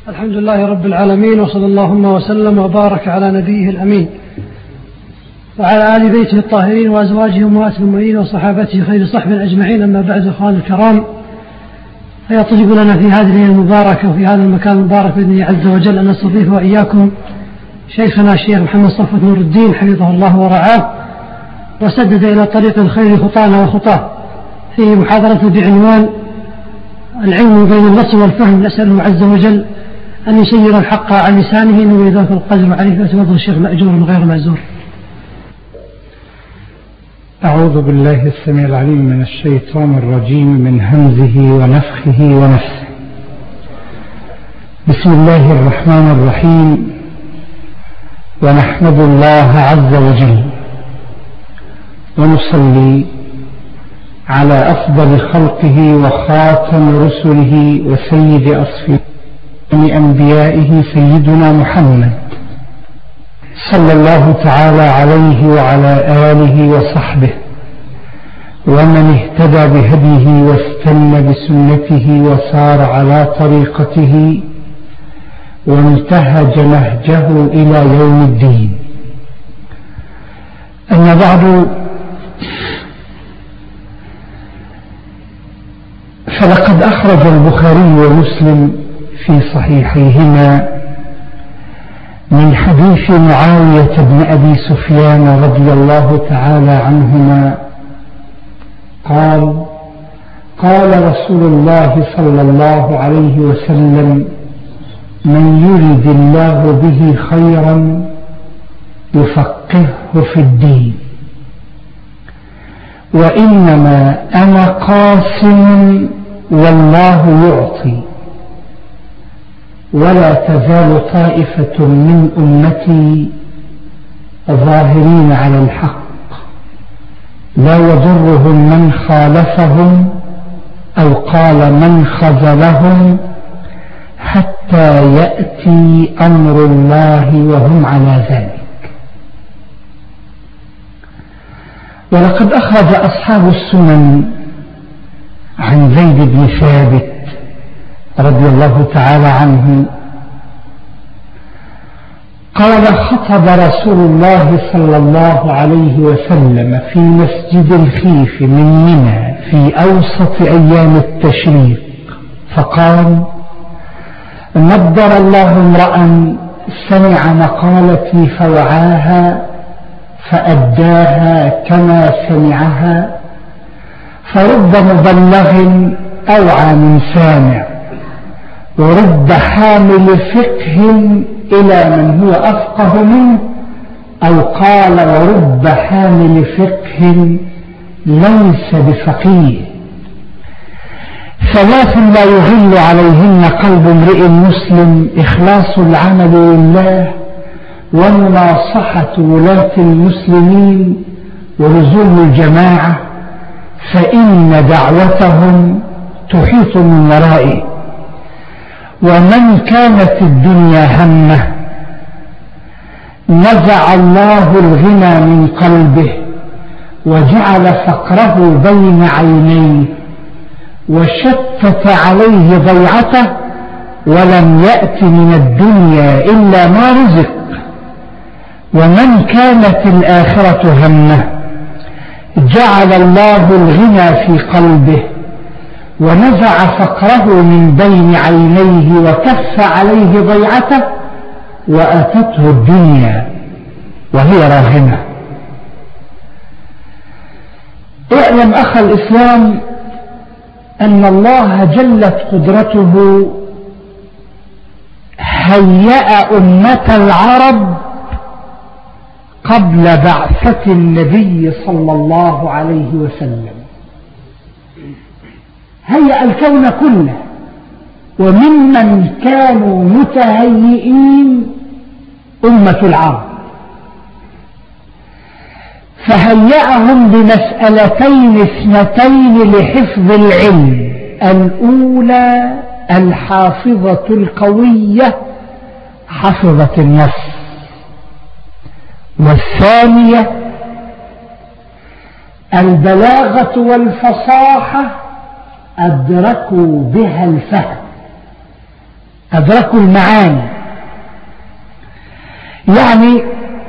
الحمد لله رب العالمين، وصلى اللهم وسلم وبارك على نبيه الأمين وعلى آل بيته الطاهرين وأزواجه أمهات المؤمنين وصحابته خير صحبه أجمعين. أما بعد، أخواني الكرام، فيطيب لنا في هذه الليلة المباركة وفي هذا المكان المبارك بإذن الله عز وجل أن نستضيف وإياكم شيخنا الشيخ محمد صفوت نور الدين حفظه الله ورعاه، وسدد إلى طريق الخير خطانا وخطاه، في محاضرة بعنوان العلم بين النص والفهم. نسأله عز وجل أن يسير الحق عن لسانه إنه ذاك القدر عليه، فأتوضى الشيخ مأجور غير مأزور. أعوذ بالله السميع العليم من الشيطان الرجيم، من همزه ونفخه ونفسه. بسم الله الرحمن الرحيم، ونحمد الله عز وجل ونصلي على أفضل خلقه وخاتم رسله وسيد أصفياء أنبيائه سيدنا محمد صلى الله تعالى عليه وعلى آله وصحبه ومن اهتدى بهديه واستنى بسنته وسار على طريقته وانتهج نهجه إلى يوم الدين. أما بعد، فلقد أخرج البخاري ومسلم في صحيحيهما من حديث معاوية بن أبي سفيان رضي الله تعالى عنهما قال: قال رسول الله صلى الله عليه وسلم: من يرد الله به خيرا يفقهه في الدين، وإنما أنا قاسم والله يعطي، ولا تزال طائفة من أمتي ظاهرين على الحق لا يضرهم من خالفهم أو قال من خذلهم حتى يأتي أمر الله وهم على ذلك. ولقد أخرج أصحاب السنن عن زيد بن ثابت رضي الله تعالى عنه قال: خطب رسول الله صلى الله عليه وسلم في مسجد الخيف من منى في أوسط أيام التشريق، فقال: نضر الله امرأ سمع مقالتي فوعاها فأداها كما سمعها، فرب مبلغ أوعى من سامع، ورب حامل فقه إلى من هو أفقه منه، أو قال ورب حامل فقه ليس بفقيه. ثلاث لا يغل عليهن قلب امرئ مسلم: إخلاص العمل لله، ومناصحة ولاة المسلمين، ولزوم الجماعة، فإن دعوتهم تحيط من ورائه. ومن كانت الدنيا همه نزع الله الغنى من قلبه، وجعل فقره بين عينيه، وشتت عليه ضيعته، ولم يأت من الدنيا إلا ما رزق. ومن كانت الآخرة همه جعل الله الغنى في قلبه، ونزع فقره من بين عينيه، وكف عليه ضيعته، وأتته الدنيا وهي راغمة. اعلم أخ الإسلام أن الله جلت قدرته هيأ أمة العرب قبل بعثة النبي صلى الله عليه وسلم، هيأ الكون كله، وممن كانوا متهيئين أمة العرب، فهيأهم بمسألتين اثنتين لحفظ العلم: الأولى الحافظة القوية حفظت النص، والثانية البلاغة والفصاحة أدركوا بها الفهم. أدركوا المعاني. يعني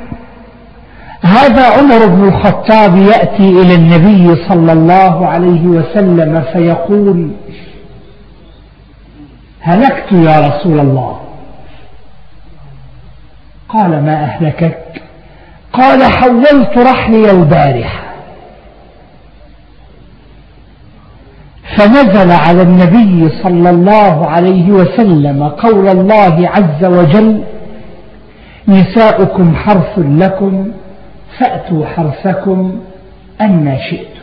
هذا عمر بن الخطاب يأتي إلى النبي صلى الله عليه وسلم فيقول: هلكت يا رسول الله. قال: ما أهلكك؟ قال: حولت رحلي البارحة. فنزل على النبي صلى الله عليه وسلم قول الله عز وجل: نساؤكم حرث لكم فأتوا حرثكم أن شئتم.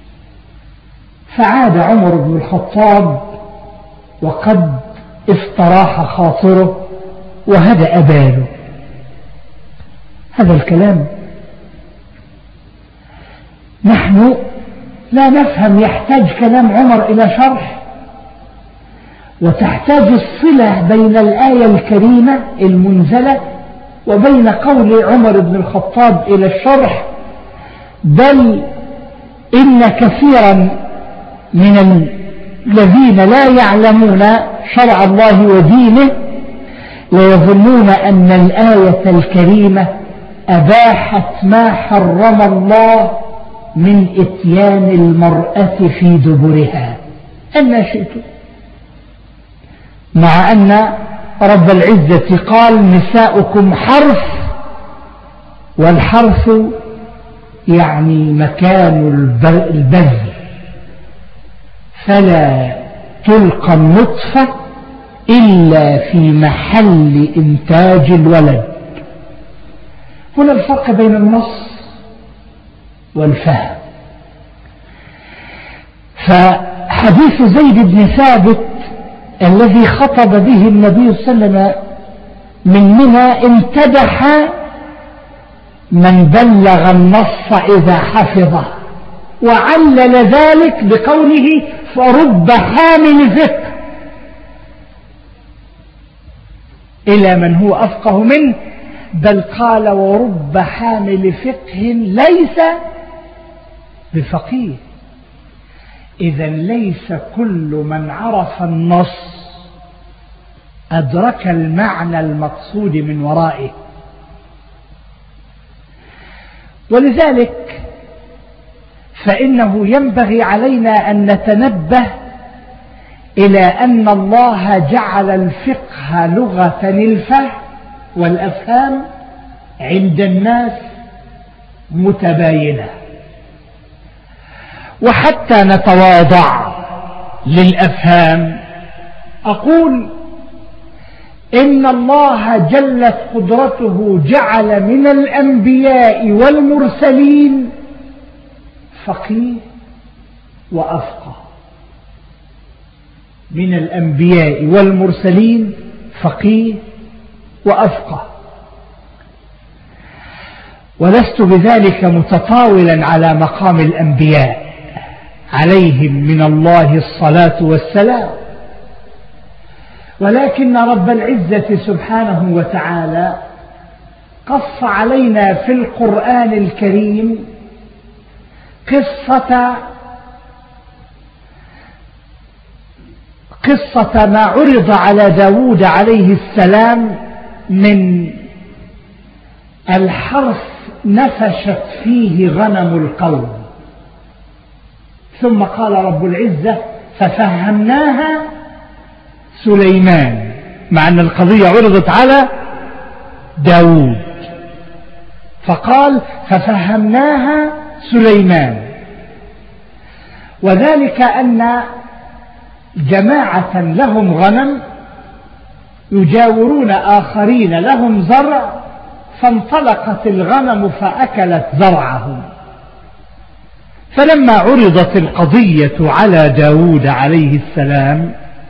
فعاد عمر بن الخطاب وقد استراح خاطره وهدأ باله. هذا الكلام نحن لا نفهم، يحتاج كلام عمر إلى شرح، وتحتاج الصلة بين الآية الكريمة المنزلة وبين قول عمر بن الخطاب إلى الشرح. بل إن كثيرا من الذين لا يعلمون شرع الله ودينه ليظنون أن الآية الكريمة أباحت ما حرم الله من إتيان المرأة في دبرها أن شئت، مع أن رب العزة قال: نساؤكم حرث، والحرث يعني مكان البذل، فلا تلقى النطفة إلا في محل إنتاج الولد. هنا الفرق بين النص والفهم. فحديث زيد بن ثابت الذي خطب به النبي صلى الله عليه وسلم من منى امتدح من بلغ النص إذا حفظه، وعلل ذلك بقوله: فرب حامل فقه إلى من هو أفقه منه، بل قال: ورب حامل فقه ليس بفقيه. إذا ليس كل من عرف النص أدرك المعنى المقصود من ورائه. ولذلك فإنه ينبغي علينا أن نتنبه إلى أن الله جعل الفقه لغة الفهم والأفهام عند الناس متباينة. وحتى نتواضع للأفهام أقول إن الله جلت قدرته جعل من الأنبياء والمرسلين فقيه وأفقه. من الأنبياء والمرسلين فقيه وأفقه. ولست بذلك متطاولا على مقام الأنبياء عليهم من الله الصلاة والسلام، ولكن رب العزة سبحانه وتعالى قص علينا في القرآن الكريم قصة ما عرض على داود عليه السلام من الحرث نفشت فيه غنم القوم، ثم قال رب العزة: ففهمناها سليمان، مع أن القضية عرضت على داود، فقال: ففهمناها سليمان. وذلك أن جماعة لهم غنم يجاورون آخرين لهم زرع، فانطلقت الغنم فأكلت زرعهم. فلما عرضت القضية على داود عليه السلام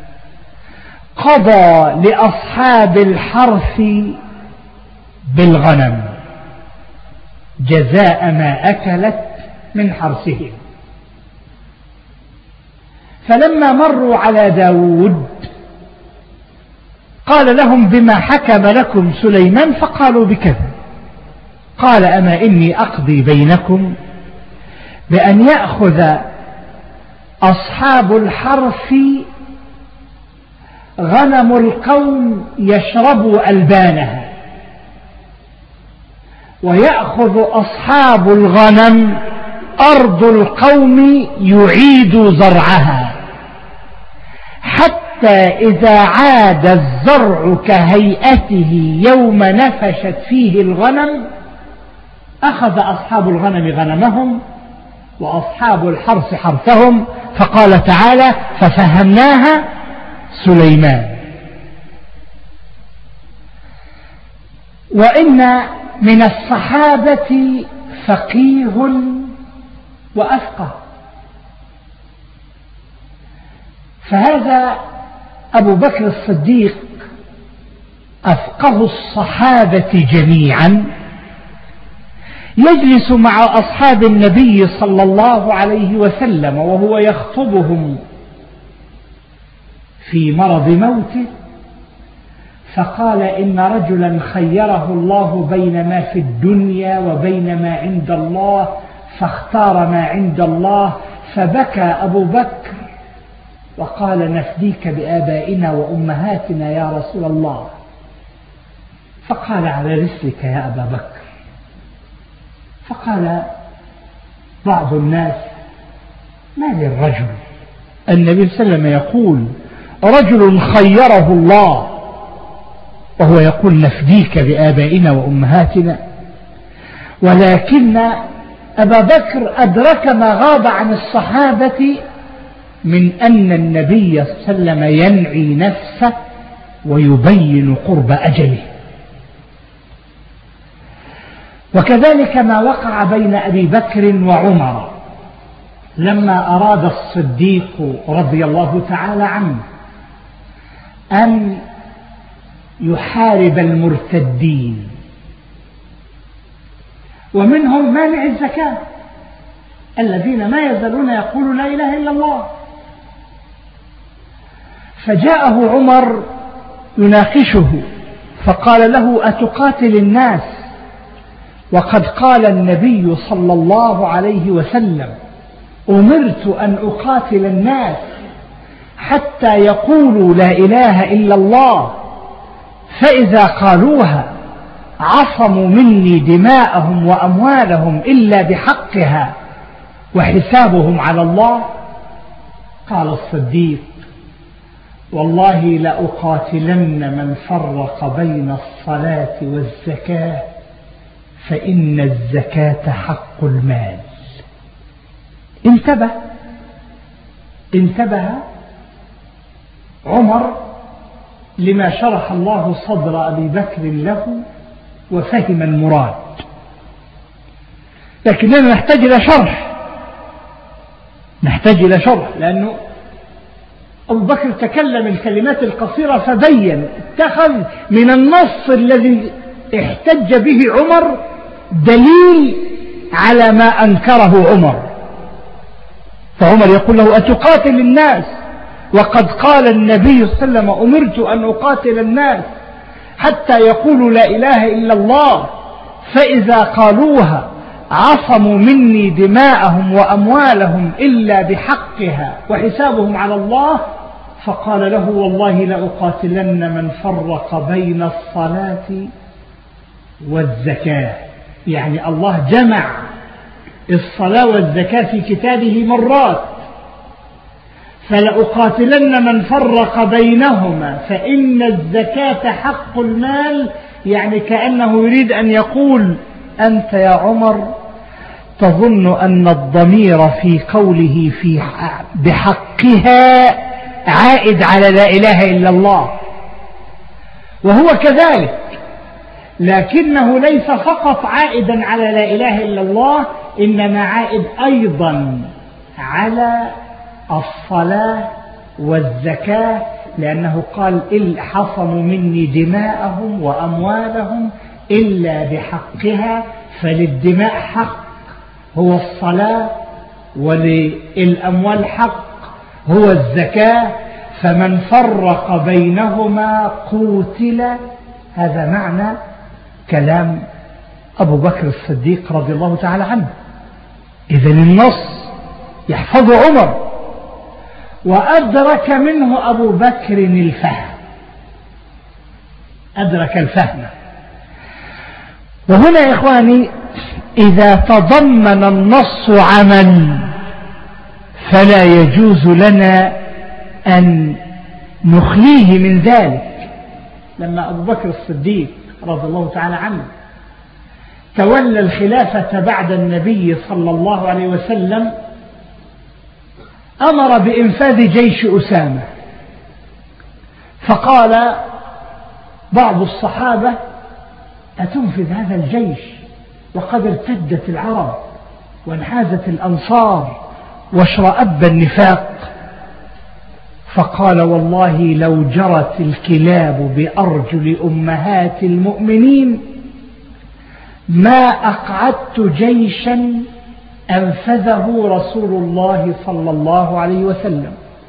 قضى لأصحاب الحرث بالغنم جزاء ما أكلت من حرثهم. فلما مروا على داود قال لهم: بما حكم لكم سليمان؟ فقالوا: بكذا. قال: أما إني أقضي بينكم بأن يأخذ أصحاب الحرث غنم القوم يشرب ألبانها، ويأخذ أصحاب الغنم أرض القوم يعيد زرعها، حتى إذا عاد الزرع كهيئته يوم نفشت فيه الغنم أخذ أصحاب الغنم غنمهم وأصحاب الحرث حرثهم. فقال تعالى: ففهمناها سليمان. وإن من الصحابة فقيه وأفقه، فهذا أبو بكر الصديق أفقه الصحابة جميعا، يجلس مع أصحاب النبي صلى الله عليه وسلم وهو يخطبهم في مرض موته، فقال: إن رجلا خيره الله بين ما في الدنيا وبين ما عند الله، فاختار ما عند الله. فبكى أبو بكر وقال: نفديك بآبائنا وأمهاتنا يا رسول الله. فقال: على رسلك يا أبا بكر. فقال بعض الناس: ما للرجل النبي صلى الله عليه وسلم يقول رجل خيره الله وهو يقول نفديك بآبائنا وأمهاتنا؟ ولكن أبا بكر أدرك ما غاب عن الصحابة من أن النبي صلى الله عليه وسلم ينعي نفسه ويبين قرب أجله. وكذلك ما وقع بين أبي بكر وعمر لما أراد الصديق رضي الله تعالى عنه أن يحارب المرتدين، ومنهم مانع الزكاة الذين ما يزالون يقولون لا إله إلا الله. فجاءه عمر يناقشه فقال له: أتقاتل الناس وقد قال النبي صلى الله عليه وسلم: أمرت أن أقاتل الناس حتى يقولوا لا إله إلا الله، فإذا قالوها عصموا مني دماءهم وأموالهم إلا بحقها وحسابهم على الله؟ قال الصديق: والله لأقاتلن من فرق بين الصلاة والزكاة، فإن الزكاة حق المال. انتبه عمر لما شرح الله صدر أبي بكر له وفهم المراد، لكننا نحتاج إلى شرح، لأنه أبو بكر تكلم الكلمات القصيرة فبين، اتخذ من النص الذي احتج به عمر دليل على ما أنكره عمر. فعمر يقول له: أتقاتل الناس وقد قال النبي صلى الله عليه وسلم: أمرت أن أقاتل الناس حتى يقولوا لا إله إلا الله، فإذا قالوها عصموا مني دماءهم وأموالهم إلا بحقها وحسابهم على الله. فقال له: والله لأقاتلن من فرق بين الصلاة والزكاة. يعني الله جمع الصلاة والزكاة في كتابه مرات، فلأقاتلن من فرق بينهما فإن الزكاة حق المال. يعني كأنه يريد أن يقول: أنت يا عمر تظن أن الضمير في قوله بحقها عائد على لا إله إلا الله، وهو كذلك، لكنه ليس فقط عائدا على لا إله إلا الله، إنما عائد أيضا على الصلاة والزكاة، لأنه قال: حصموا مني دماءهم وأموالهم إلا بحقها. فللدماء حق هو الصلاة، وللأموال حق هو الزكاة، فمن فرق بينهما قوتل. هذا معنى كلام أبو بكر الصديق رضي الله تعالى عنه. إذن النص يحفظ عمر، وأدرك منه أبو بكر الفهم، أدرك الفهم. وهنا يا إخواني إذا تضمن النص عمل فلا يجوز لنا أن نخليه من ذلك. لما أبو بكر الصديق رضي الله تعالى عنه تولى الخلافة بعد النبي صلى الله عليه وسلم أمر بإنفاذ جيش أسامة، فقال بعض الصحابة أتنفذ هذا الجيش وقد ارتدت العرب وانحازت الأنصار واشرأب النفاق؟ فقال والله لو جرت الكلاب بأرجل أمهات المؤمنين ما أقعدت جيشا أنفذه رسول الله صلى الله عليه وسلم.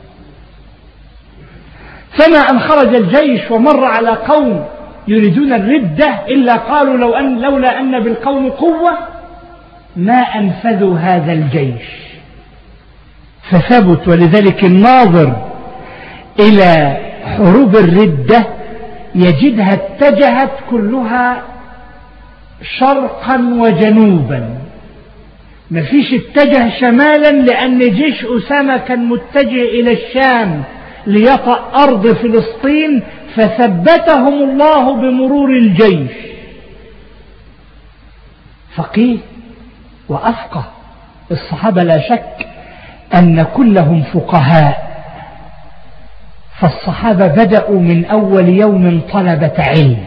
فما أن خرج الجيش ومر على قوم يريدون الردة إلا قالوا لولا أن بالقوم قوة ما أنفذوا هذا الجيش، فثبت. ولذلك الناظر إلى حروب الردة يجدها اتجهت كلها شرقا وجنوبا، ما فيش اتجه شمالا، لأن جيش أسامة كان متجه إلى الشام ليطأ أرض فلسطين، فثبتهم الله بمرور الجيش. فقيه وأفقه الصحابة لا شك أن كلهم فقهاء، فالصحابة بدأوا من أول يوم طلبة علم،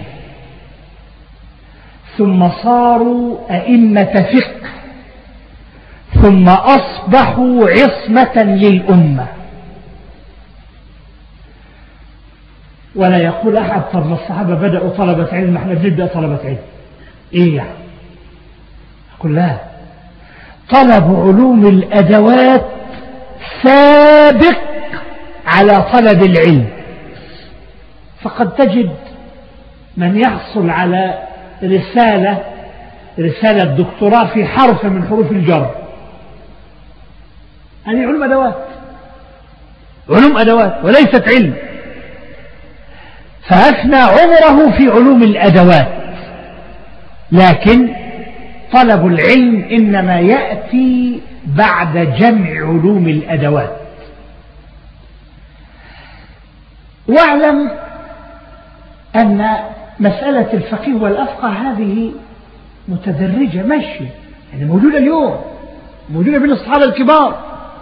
ثم صاروا أئمة فقه، ثم أصبحوا عصمة للأمة. ولا يقول أحد طب ما الصحابة بدأوا طلبة علم احنا بنبدأ طلبة علم إيه يعني؟ أقول لا، طلب علوم الأدوات سابق على طلب العلم. فقد تجد من يحصل على رسالة دكتوراه في حرف من حروف الجر، هذه علوم أدوات وليست علم، فأفنى عمره في علوم الأدوات. لكن طلب العلم إنما يأتي بعد جمع علوم الأدوات. واعلم أن مسألة الفقيه والأفقه هذه متدرجة ماشية، يعني موجودة اليوم، موجودة بين الصحابة الكبار.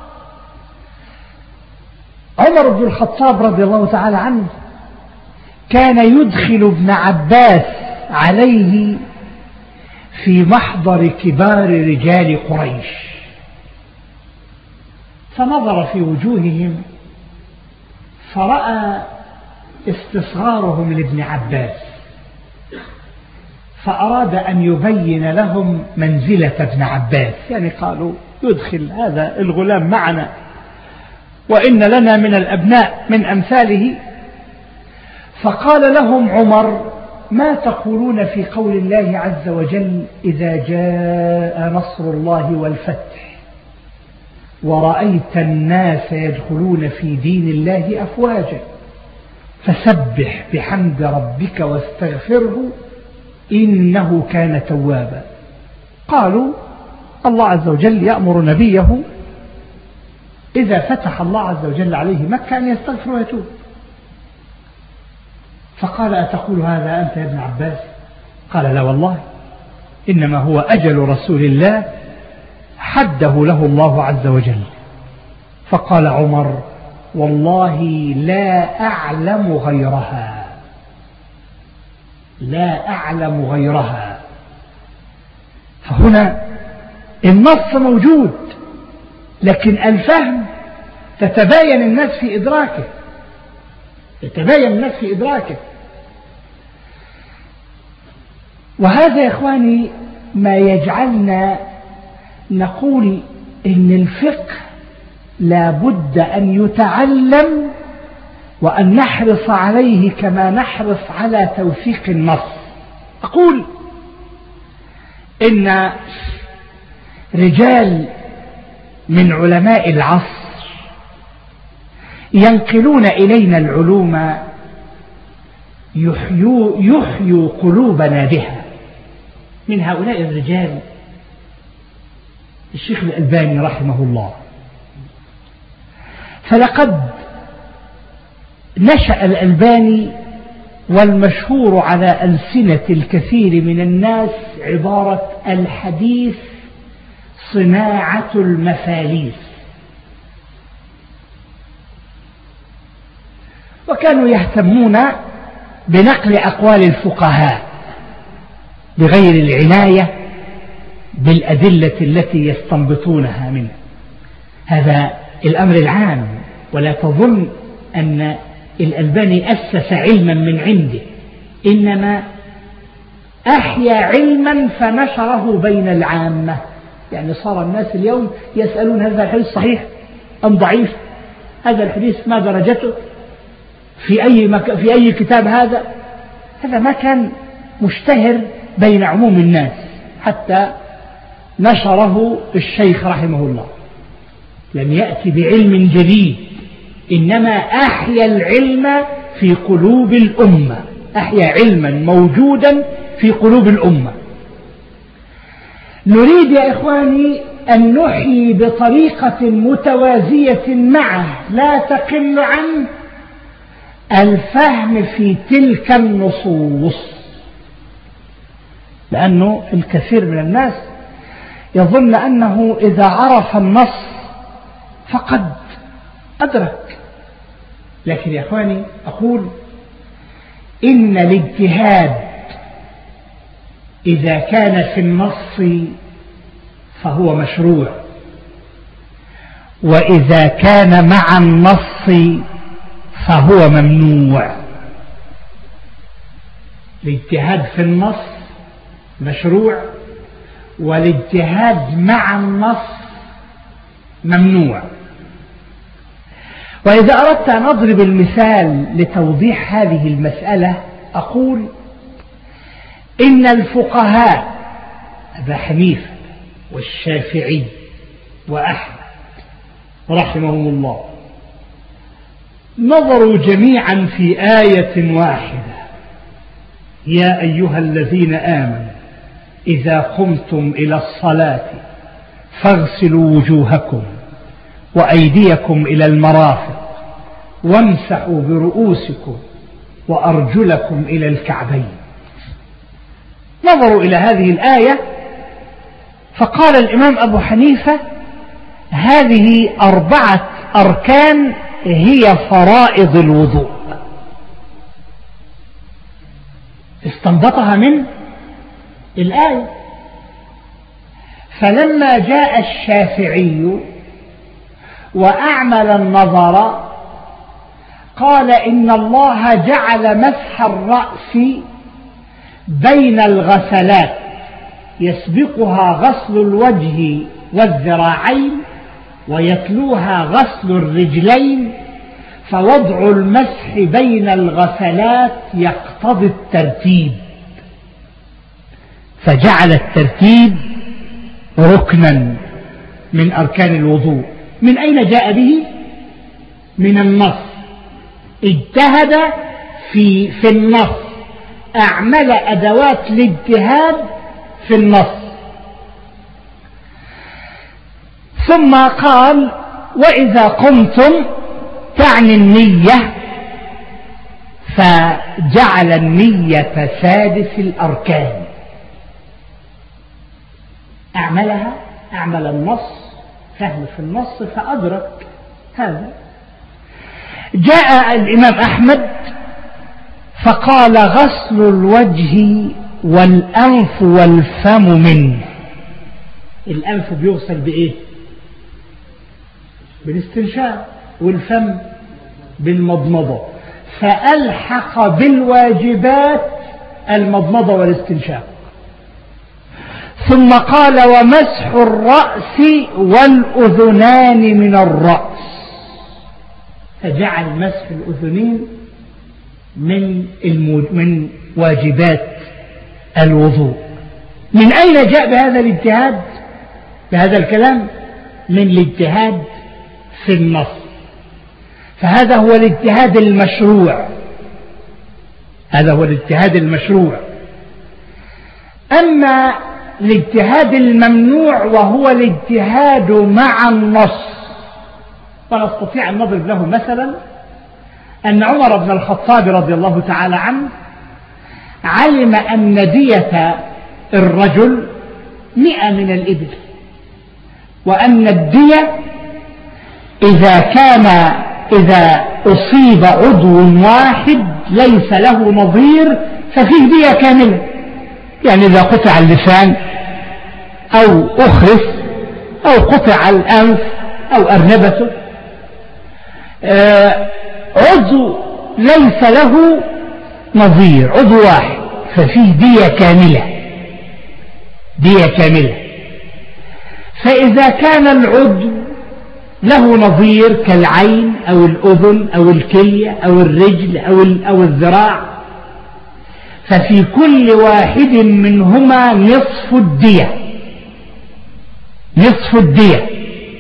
عمر بن الخطاب رضي الله تعالى عنه كان يدخل ابن عباس عليه في محضر كبار رجال قريش، فنظر في وجوههم فرأى استصغارهم لابن عباس، فأراد أن يبين لهم منزلة ابن عباس، يعني قالوا يدخل هذا الغلام معنا وإن لنا من الأبناء من أمثاله. فقال لهم عمر ما تقولون في قول الله عز وجل إذا جاء نصر الله والفتح ورأيت الناس يدخلون في دين الله أفواجا فسبح بحمد ربك واستغفره إنه كان توابا. قالوا الله عز وجل يأمر نبيه إذا فتح الله عز وجل عليه مكة أن يستغفر ويتوب. فقال أتقول هذا أنت يا ابن عباس؟ قال لا والله، إنما هو أجل رسول الله حده له الله عز وجل. فقال عمر والله لا أعلم غيرها، لا أعلم غيرها. فهنا النص موجود، لكن الفهم تتباين الناس في إدراكه، وهذا يا إخواني ما يجعلنا نقول إن الفقه لا بد أن يتعلم وأن نحرص عليه كما نحرص على توثيق النص. أقول إن رجال من علماء العصر ينقلون إلينا العلوم يحيوا قلوبنا بها. من هؤلاء الرجال الشيخ الألباني رحمه الله. فلقد نشأ الألباني والمشهور على ألسنة الكثير من الناس عبارة الحديث صناعة المفاليس، وكانوا يهتمون بنقل أقوال الفقهاء بغير العناية بالأدلة التي يستنبطونها منه. هذا الأمر العام، ولا تظن أن الألباني أسس علما من عنده، إنما أحيا علما فنشره بين العامة. يعني صار الناس اليوم يسألون هذا الحديث صحيح أم ضعيف، هذا الحديث ما درجته، في أي كتاب هذا ما كان مشتهر بين عموم الناس حتى نشره الشيخ رحمه الله. لم يأتي بعلم جديد، إنما أحيا العلم في قلوب الأمة، أحيا علما موجودا في قلوب الأمة. نريد يا إخواني أن نحيي بطريقة متوازية معه لا تقل عن الفهم في تلك النصوص، لأنه الكثير من الناس يظن أنه إذا عرف النص فقد أدرك. لكن يا إخواني أقول إن الاجتهاد إذا كان في النص فهو مشروع، وإذا كان مع النص فهو ممنوع. الاجتهاد في النص مشروع، والاجتهاد مع النص ممنوع. وإذا أردت أن أضرب المثال لتوضيح هذه المسألة أقول إن الفقهاء أبا حنيفة والشافعي وأحمد رحمهم الله نظروا جميعا في آية واحدة: يا أيها الذين آمنوا إذا قمتم إلى الصلاة فاغسلوا وجوهكم وأيديكم إلى المرافق وامسحوا برؤوسكم وأرجلكم إلى الكعبين. نظروا إلى هذه الآية فقال الإمام أبو حنيفة: هذه 4 أركان هي فرائض الوضوء. استنبطها من الآية. فلما جاء الشافعي وأعمل النظر قال إن الله جعل مسح الرأس بين الغسلات يسبقها غسل الوجه والذراعين ويتلوها غسل الرجلين، فوضع المسح بين الغسلات يقتضي الترتيب، فجعل الترتيب ركنا من أركان الوضوء. من أين جاء به؟ من النص. اجتهد في النص، أعمل أدوات الاجتهاد في النص. ثم قال: وإذا قمتم، تعني النية، فجعل النية سادس الأركان. أعملها، أعمل النص، فهم في النص فأدرك هذا. جاء الإمام أحمد فقال: غسل الوجه والأنف والفم منه. الأنف بيغسل بإيه؟ بالاستنشاق، والفم بالمضمضة، فألحق بالواجبات المضمضة والاستنشاق. ثم قال: ومسح الرأس والأذنان من الرأس، فجعل مسح الأذنين من واجبات الوضوء. من أين جاء بهذا الاجتهاد، بهذا الكلام؟ من الاجتهاد في النص. فهذا هو الاجتهاد المشروع، هذا هو الاجتهاد المشروع. أما الاجتهاد الممنوع وهو الاجتهاد مع النص، فنستطيع أن نضرب له مثلا أن عمر بن الخطاب رضي الله تعالى عنه علم أن دية الرجل 100 من الإبل، وأن الدية إذا أصيب عضو واحد ليس له نظير ففيه دية كاملة. يعني إذا قطع اللسان أو أخرس أو قطع الأنف أو أرنبته، عضو ليس له نظير، عضو واحد، ففيه دية كاملة، دية كاملة. فإذا كان العضو له نظير كالعين أو الأذن أو الكلية أو الرجل أو الذراع، ففي كل واحد منهما نصف الدية، نصف الدية.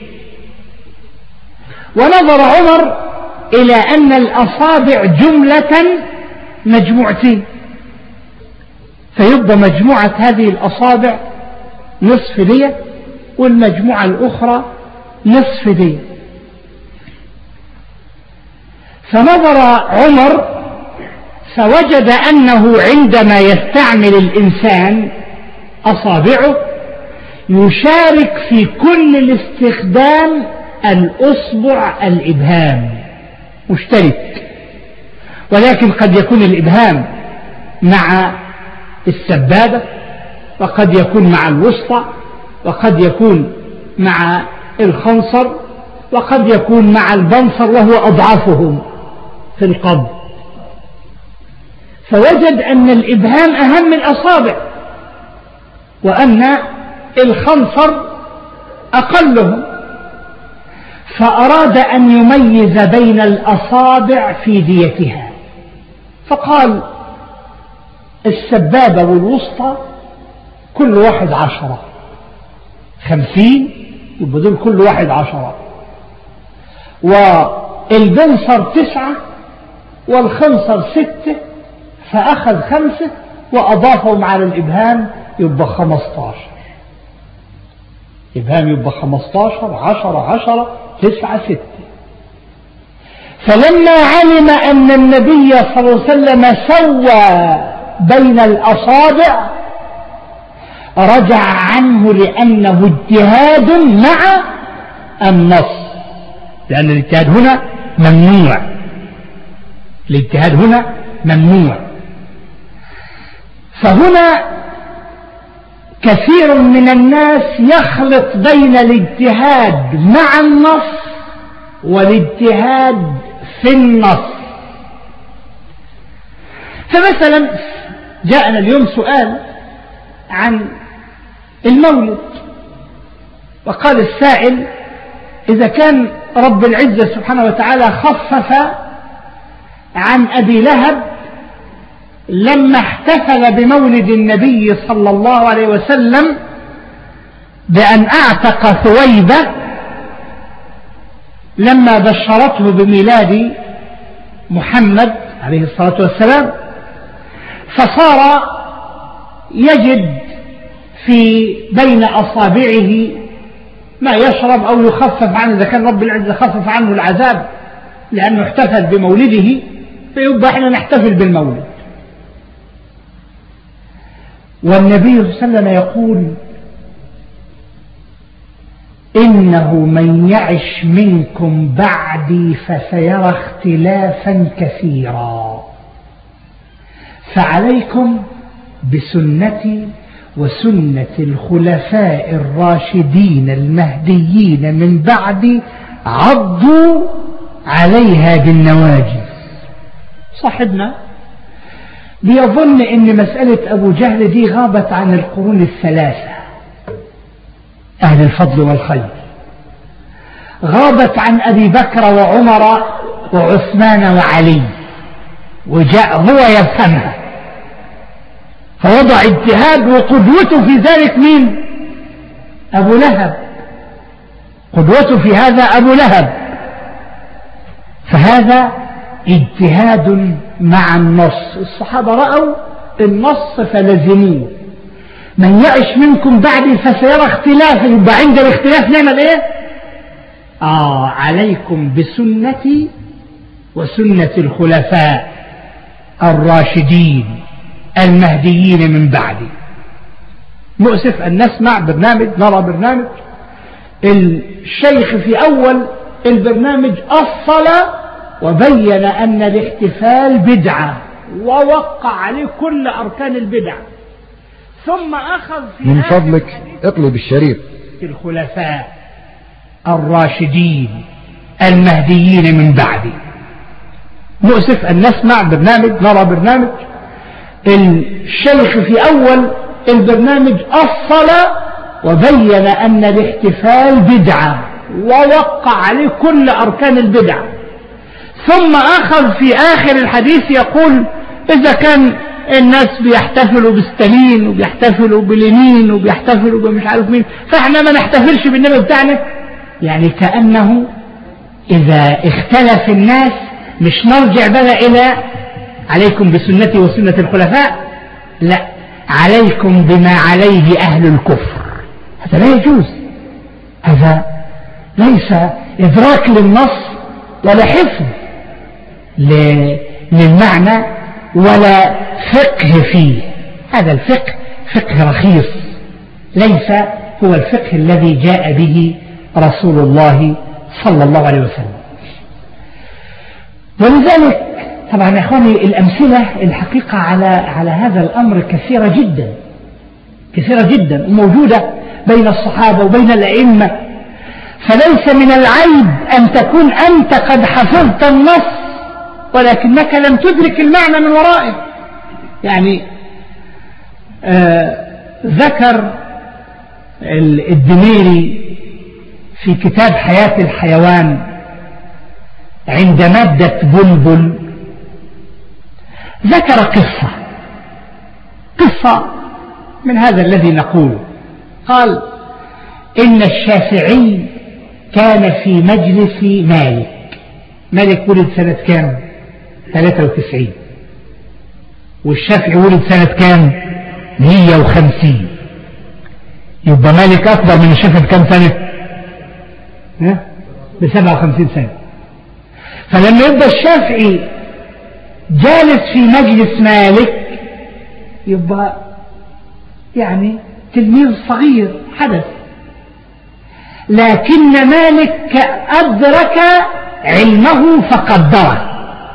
ونظر عمر إلى أن الأصابع جملة مجموعتين، فيبقى مجموعة هذه الأصابع نصف دية والمجموعة الأخرى نصف دية. فنظر عمر فوجد أنه عندما يستعمل الإنسان أصابعه يشارك في كل الاستخدام الأصبع الإبهام مشترك، ولكن قد يكون الإبهام مع السبابة، وقد يكون مع الوسطى، وقد يكون مع الخنصر، وقد يكون مع البنصر وهو أضعفهم في القبض. فوجد أن الإبهام أهم من الأصابع، وأن الخنصر أقلهم، فأراد أن يميز بين الأصابع في ديتها، فقال السبابة والوسطى كل واحد 10، 50 يبقى دول كل واحد 10، والبنصر 9 والخنصر 6، فأخذ 5 وأضافهم على الإبهام يبقى 15. إبهام يبقى 15، 10، 10، 9، 6. فلما علم أن النبي صلى الله عليه وسلم سوى بين الأصابع رجع عنه لأنه اجتهاد مع النص، لأن الاجتهاد هنا ممنوع، الاجتهاد هنا ممنوع. فهنا كثير من الناس يخلط بين الاجتهاد مع النص والاجتهاد في النص. فمثلا جاءنا اليوم سؤال عن المولد، وقال السائل إذا كان رب العزة سبحانه وتعالى خفف عن أبي لهب لما احتفل بمولد النبي صلى الله عليه وسلم بأن أعتق ثويبة لما بشرته بميلاد محمد عليه الصلاة والسلام، فصار يجد في بين أصابعه ما يشرب أو يخفف عنه، إذا كان رب العزة خفف عنه العذاب لأنه احتفل بمولده، فيبقى احنا نحتفل بالمولد. والنبي صلى الله عليه وسلم يقول إنه من يعش منكم بعدي فسيرى اختلافا كثيرا، فعليكم بسنتي وسنة الخلفاء الراشدين المهديين من بعدي عضوا عليها بالنواجذ. صاحبنا بيظن ان مسألة ابو جهل دي غابت عن القرون الثلاثة اهل الفضل والخير، غابت عن ابي بكر وعمر وعثمان وعلي، وجاء هو يفهمها فوضع اجتهاد، وقدوته في ذلك مين؟ أبو لهب، قدوته في هذا أبو لهب. فهذا اجتهاد مع النص. الصحابة رأوا النص فلزموه. من يعش منكم بعدي فسيرى اختلافا، يبقى عند الاختلاف نعمل ايه؟ عليكم بسنتي وسنة الخلفاء الراشدين المهديين من بعدي. مؤسف أن نسمع برنامج، نرى برنامج الشيخ في أول البرنامج أصل وبين أن الاحتفال بدعة ووقع عليه كل أركان البدع، ثم أخذ في من فضلك اطلب الشريط الخلفاء الراشدين المهديين من بعدي. مؤسف أن نسمع برنامج، نرى برنامج الشيخ في أول البرنامج أصل وبين أن الاحتفال بدعة ووقع عليه كل أركان البدع، ثم أخذ في آخر الحديث يقول إذا كان الناس بيحتفلوا بستالين وبيحتفلوا بلينين وبيحتفلوا بمش عارف مين، فاحنا ما نحتفلش بالنبي بتاعنا. يعني كأنه إذا اختلف الناس مش نرجع بقى إلى عليكم بسنتي وسنة الخلفاء، لا، عليكم بما عليه أهل الكفر. هذا لا يجوز، هذا ليس إدراك للنص ولا حفظ للمعنى ولا فقه فيه. هذا الفقه فقه رخيص، ليس هو الفقه الذي جاء به رسول الله صلى الله عليه وسلم. ولذلك طبعا يا إخواني الأمثلة الحقيقة على هذا الأمر كثيرة جدا كثيرة جدا وموجودة بين الصحابة وبين الأئمة. فليس من العيب أن تكون أنت قد حفظت النص ولكنك لم تدرك المعنى من ورائه. يعني ذكر الدميري في كتاب حياة الحيوان عند مادة بلبل، ذكر قصة من هذا الذي نقوله. قال إن الشافعي كان في مجلس مالك ولد سنة كام؟ 93، والشافعي ولد سنة كام؟ 150. يبقى مالك أكبر من الشافعي بكام سنة؟ ب57 سنة. فلما يبقى الشافعي جالس في مجلس مالك يبقى يعني تلميذ صغير حدث، لكن مالك أدرك علمه فقدره،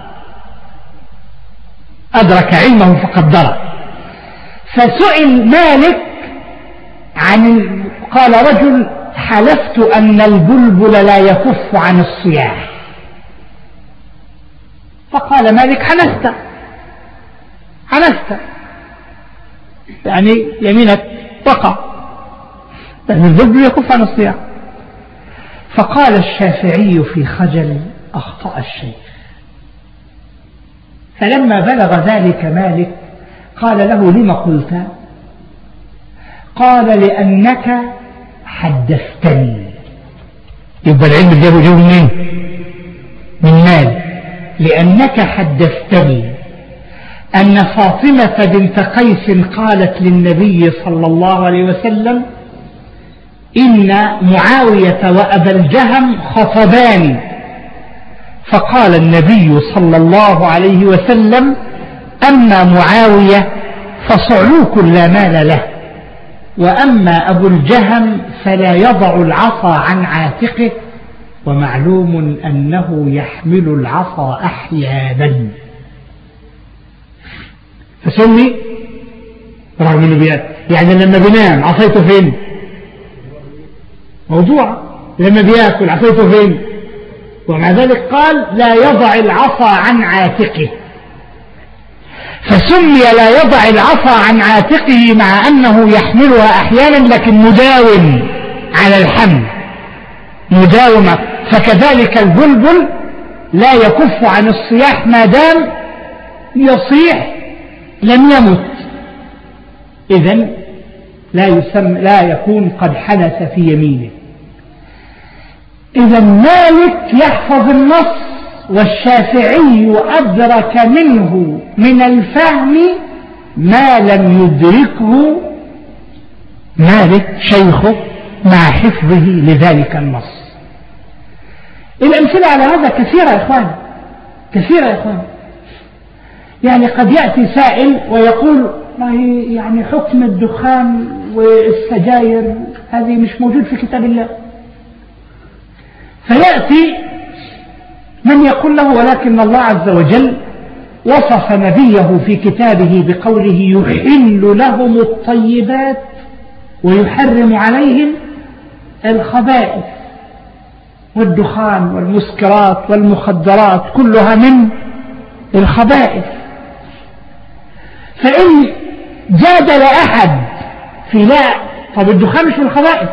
أدرك علمه فقدره. فسئل مالك قال رجل حلفت أن البلبل لا يكف عن الصياح. فقال مالك حنست يعني يمينك وقع، لأن البلبل يكف عن الصياح. فقال الشافعي في خجل أخطأ الشيخ. فلما بلغ ذلك مالك قال له لما قلت؟ قال لأنك حدثتني. يبقى العلم جابه منين؟ من مال. لأنك حدثتني أن فاطمة بنت قيس قالت للنبي صلى الله عليه وسلم إن معاوية وأبا الجهم خطبان، فقال النبي صلى الله عليه وسلم أما معاوية فصعلوك لا مال له، وأما أبو الجهم فلا يضع العصا عن عاتقه، ومعلوم أنه يحمل العصا أحيانا. فسمي رغم أنه يعني لما بينام عصيته فين؟ موضوع. لما بيأكل عصيته فين؟ ومع ذلك قال لا يضع العصا عن عاتقه. فسمي لا يضع العصا عن عاتقه مع أنه يحملها أحيانا لكن مداوم على الحمل، مداومة. فكذلك البلبل لا يكف عن الصياح ما دام يصيح لم يمت، إذن لا يكون قد حنث في يمينه. إذن مالك يحفظ النص والشافعي أدرك منه من الفهم ما لم يدركه مالك شيخه مع حفظه لذلك النص. الأمثلة على هذا كثيرة يا إخوان، كثيرة يا إخوان. يعني قد يأتي سائل ويقول يعني حكم الدخان والسجاير هذه مش موجود في كتاب الله، فيأتي من يقول له ولكن الله عز وجل وصف نبيه في كتابه بقوله يحل لهم الطيبات ويحرم عليهم الخبائث، والدخان والمسكرات والمخدرات كلها من الخبائث. فإن جادل أحد في لا طب الدخان مش من الخبائث،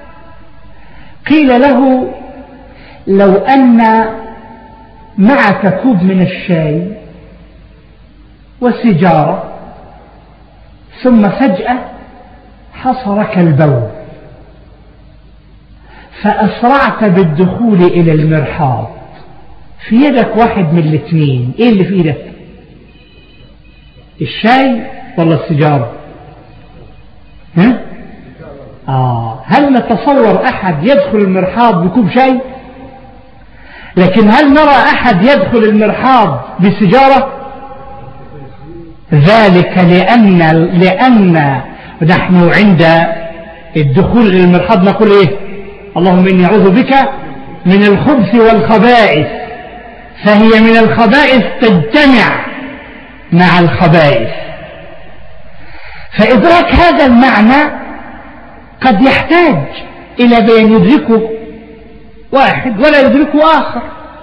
قيل له لو أن معك كوب من الشاي وسيجارة ثم فجأة حصرك البول فأسرعت بالدخول إلى المرحاض، في يدك واحد من الاثنين، إيه اللي في يدك؟ الشاي ولا السيجارة؟ هل نتصور أحد يدخل المرحاض بكوب شاي؟ لكن هل نرى أحد يدخل المرحاض بسيجارة؟ ذلك لأن نحن عند الدخول إلى المرحاض نقول إيه؟ اللهم إني أعوذ بك من الخبث والخبائث، فهي من الخبائث تجتمع مع الخبائث. فإدراك هذا المعنى قد يحتاج إلى بأن يدركه واحد ولا يدركه آخر.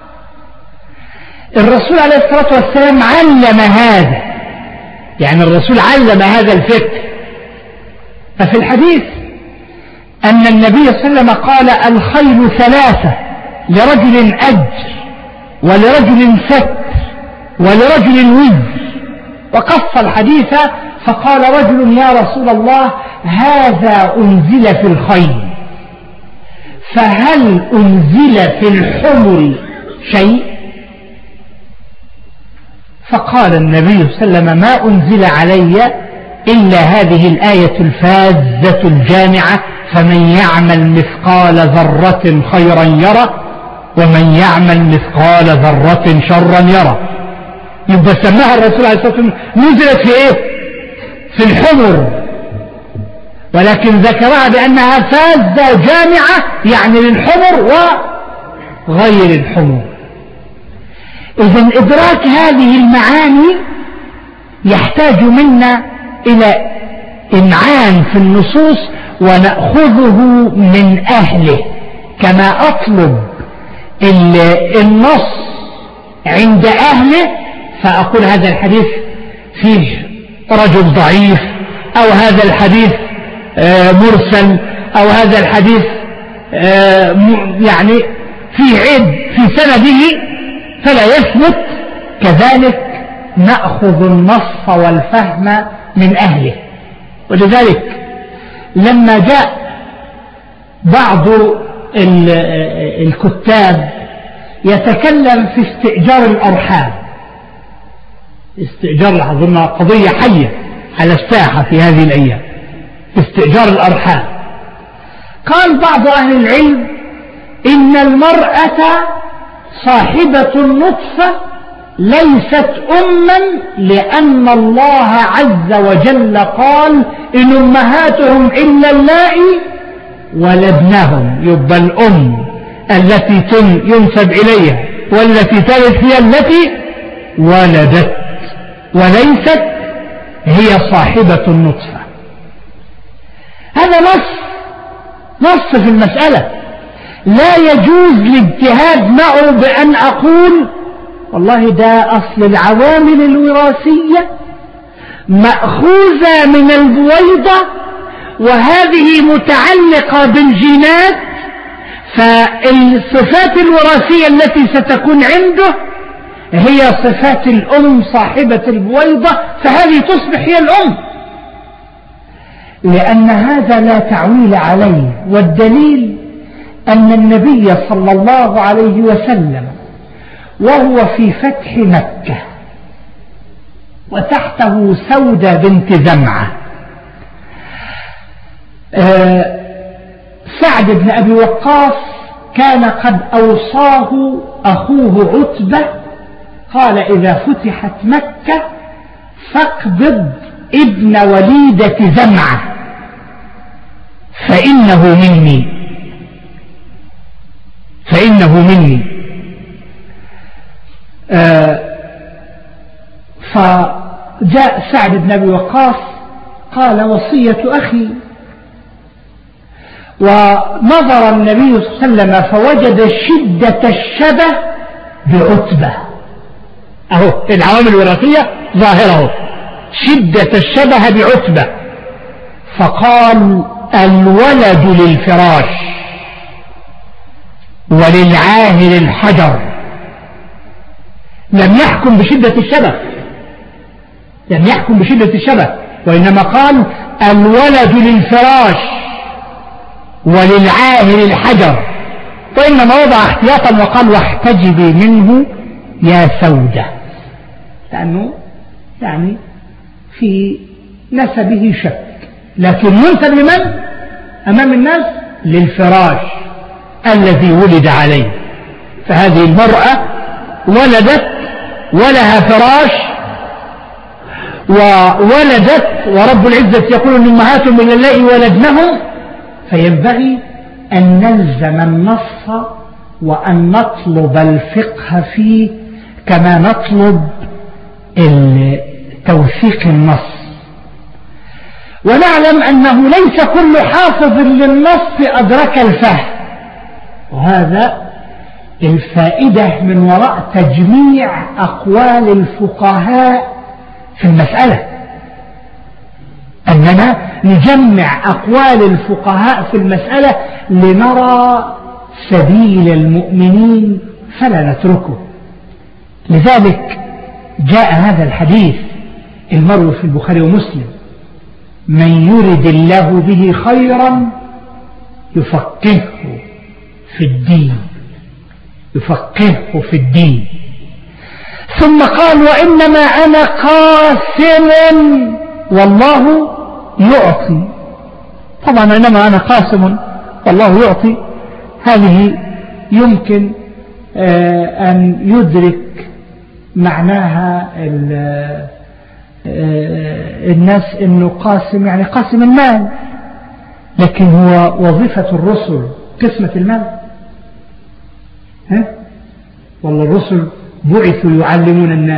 الرسول عليه الصلاة والسلام علم هذا، يعني الرسول علم هذا الفقه. ففي الحديث أن النبي صلى الله عليه وسلم قال الخيل ثلاثة، لرجل أجر ولرجل ستر ولرجل وزر، وقص الحديث فقال رجل يا رسول الله هذا أنزل في الخيل، فهل أنزل في الحمر شيء؟ فقال النبي صلى الله عليه وسلم ما أنزل علي إلا هذه الآية الفاذة الجامعة فمن يعمل مثقال ذرة خيرا يره ومن يعمل مثقال ذرة شرا يره. يبقى سماها الرسول عليه الصلاة والسلام نزلت في إيه؟ في الحمر، ولكن ذكرها بأنها فاذة جامعة يعني للحمر وغير الحمر. إذن إدراك هذه المعاني يحتاج منا إلى إمعان في النصوص ونأخذه من أهله، كما أطلب النص عند أهله فأقول هذا الحديث فيه رجل ضعيف، أو هذا الحديث مرسل، أو هذا الحديث يعني فيه عيب في سنده فلا يثبت. كذلك نأخذ النص والفهم من أهله. ولذلك لما جاء بعض الكتاب يتكلم في استئجار الأرحام، استئجار أظن قضية حية على الساحة في هذه الأيام، استئجار الأرحام، قال بعض أهل العلم إن المرأة صاحبة النطفة ليست أما، لأن الله عز وجل قال إن أمهاتهم إلا اللائي ولدنهم. يبقى الأم التي ينسب إليها والتي تلد هي التي ولدت، وليست هي صاحبة النطفة. هذا نص في المسألة، لا يجوز الاجتهاد معه بأن أقول والله ده أصل العوامل الوراثية مأخوذة من البويضة وهذه متعلقة بالجينات، فالصفات الوراثية التي ستكون عنده هي صفات الأم صاحبة البويضة، فهذه تصبح هي الأم، لأن هذا لا تعويل عليه. والدليل أن النبي صلى الله عليه وسلم وهو في فتح مكة، وتحته سودة بنت زمعة. سعد بن أبي وقاص كان قد أوصاه أخوه عتبة، قال إذا فتحت مكة فاقبض ابن وليدة زمعة فإنه مني. فجاء سعد بن أبي وقاص قال وصية أخي، ونظر النبي صلى الله عليه وسلم فوجد شدة الشبه بعتبة. أهو العوامل الوراثية ظاهره، شدة الشبه بعتبة، فقال الولد للفراش وللعاهل الحجر. لم يحكم بشدة الشبه، وإنما قال الولد للفراش وللعاهل الحجر، وإنما وضع احتياطا وقال واحتجبي منه يا سودة، لأنه يعني في نسبه شك، لكن ينسب لمن أمام الناس؟ للفراش الذي ولد عليه. فهذه المرأة ولدت ولها فراش وولدت، ورب العزة يقول أمهاتهم من اللائي ولدنهم، فينبغي أن نلزم النص وأن نطلب الفقه فيه كما نطلب توثيق النص. ونعلم أنه ليس كل حافظ للنص أدرك الفهم، وهذا الفائدة من وراء تجميع أقوال الفقهاء في المسألة، أننا نجمع أقوال الفقهاء في المسألة لنرى سبيل المؤمنين فلا نتركه. لذلك جاء هذا الحديث المروي في البخاري ومسلم: من يرد الله به خيرا يفقهه في الدين. ثم قال وإنما أنا قاسم والله يعطي. طبعا إنما أنا قاسم والله يعطي هذه يمكن أن يدرك معناها الناس أنه قاسم يعني قاسم المال، لكن هو وظيفة الرسل قسمة المال؟ والله الرسل بعثوا يعلمون الناس.